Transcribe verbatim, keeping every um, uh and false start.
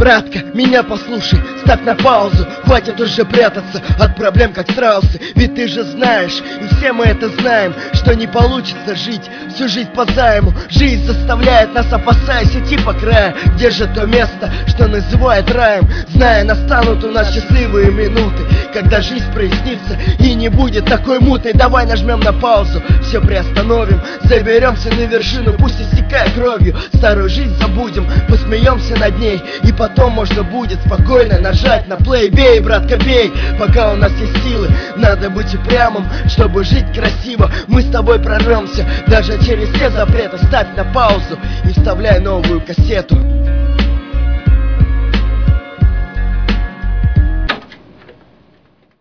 Братка, меня послушай, ставь на паузу. Хватит уже прятаться от проблем, как страусы. Ведь ты же знаешь, и все мы это знаем, что не получится жить всю жизнь по займу. Жизнь заставляет нас, опасаясь, идти по краю. Где же то место, что называют раем? Зная, настанут у нас счастливые минуты, когда жизнь прояснится и не будет такой мутной. Давай нажмем на паузу, все приостановим, заберемся на вершину, пусть истекая кровью. Старую жизнь забудем, посмеемся над ней, и потом можно будет спокойно нажать на плей. Бей, братка, бей, пока у нас есть силы. Надо быть упрямым, чтобы жить красиво. Мы с тобой прорвемся даже через все запреты. Ставь на паузу и вставляй новую кассету.